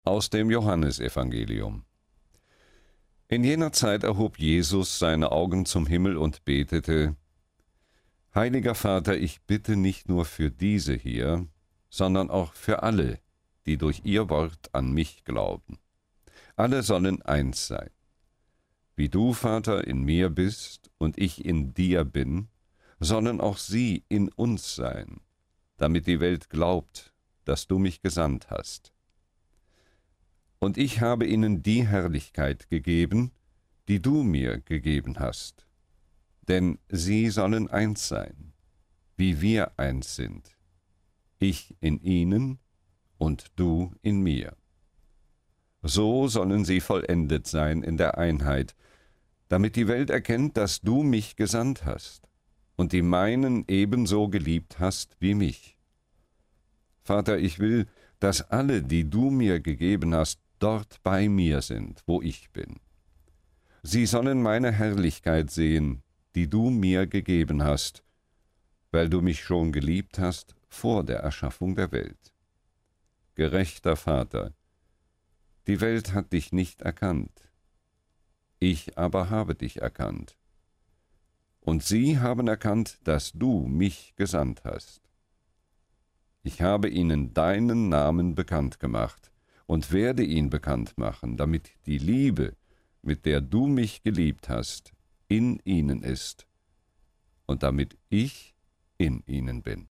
Aus dem Johannesevangelium. In jener Zeit erhob Jesus seine Augen zum Himmel und betete: Heiliger Vater, ich bitte nicht nur für diese hier, sondern auch für alle, die durch ihr Wort an mich glauben. Alle sollen eins sein. Wie du, Vater, in mir bist und ich in dir bin, sollen auch sie in uns sein, damit die Welt glaubt, dass du mich gesandt hast. Und ich habe ihnen die Herrlichkeit gegeben, die du mir gegeben hast. Denn sie sollen eins sein, wie wir eins sind. Ich in ihnen und du in mir. So sollen sie vollendet sein in der Einheit, damit die Welt erkennt, dass du mich gesandt hast und die meinen ebenso geliebt hast wie mich. Vater, ich will, dass alle, die du mir gegeben hast, dort bei mir sind, wo ich bin. Sie sollen meine Herrlichkeit sehen, die du mir gegeben hast, weil du mich schon geliebt hast vor der Erschaffung der Welt. Gerechter Vater, die Welt hat dich nicht erkannt, ich aber habe dich erkannt. Und sie haben erkannt, dass du mich gesandt hast. Ich habe ihnen deinen Namen bekannt gemacht und werde ihn bekannt machen, damit die Liebe, mit der du mich geliebt hast, in ihnen ist und damit ich in ihnen bin.